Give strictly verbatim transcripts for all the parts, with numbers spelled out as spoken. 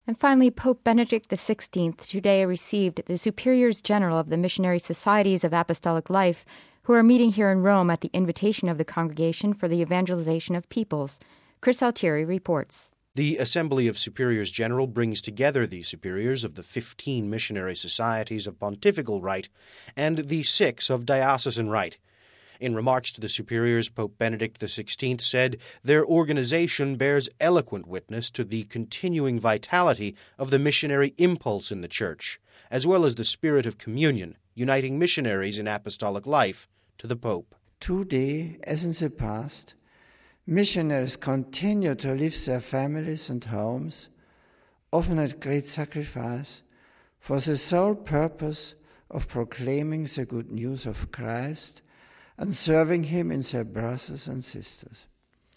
And finally, Pope Benedict the sixteenth today received the Superiors General of the Missionary Societies of Apostolic Life, who are meeting here in Rome at the invitation of the Congregation for the Evangelization of Peoples. Chris Altieri reports. The Assembly of Superiors General brings together the superiors of the fifteen missionary societies of pontifical right and the six of diocesan right. In remarks to the superiors, Pope Benedict the sixteenth said their organization bears eloquent witness to the continuing vitality of the missionary impulse in the Church, as well as the spirit of communion, uniting missionaries in apostolic life to the Pope. Today, as in the past, missionaries continue to leave their families and homes, often at great sacrifice, for the sole purpose of proclaiming the good news of Christ and serving Him in their brothers and sisters.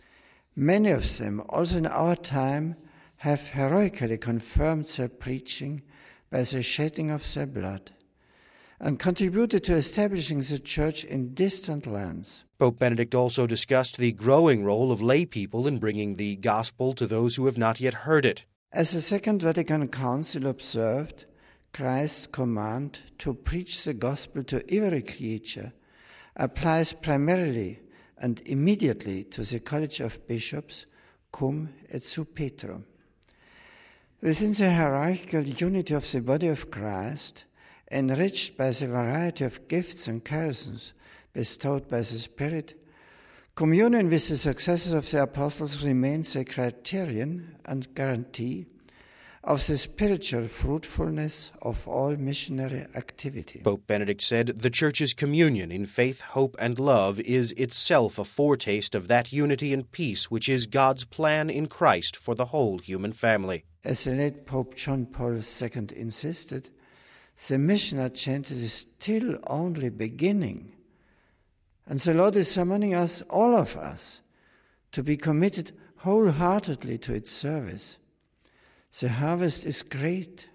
Many of them, also in our time, have heroically confirmed their preaching by the shedding of their blood and contributed to establishing the Church in distant lands. Pope Benedict also discussed the growing role of lay people in bringing the gospel to those who have not yet heard it. As the Second Vatican Council observed, Christ's command to preach the gospel to every creature applies primarily and immediately to the College of Bishops, Cum et Su Petrum. Within the hierarchical unity of the body of Christ, enriched by the variety of gifts and charisms bestowed by the Spirit, communion with the successors of the apostles remains the criterion and guarantee of the spiritual fruitfulness of all missionary activity. Pope Benedict said the Church's communion in faith, hope, and love is itself a foretaste of that unity and peace which is God's plan in Christ for the whole human family. As the late Pope John Paul the Second insisted, the mission agenda is still only beginning, and the Lord is summoning us, all of us, to be committed wholeheartedly to its service. The harvest is great,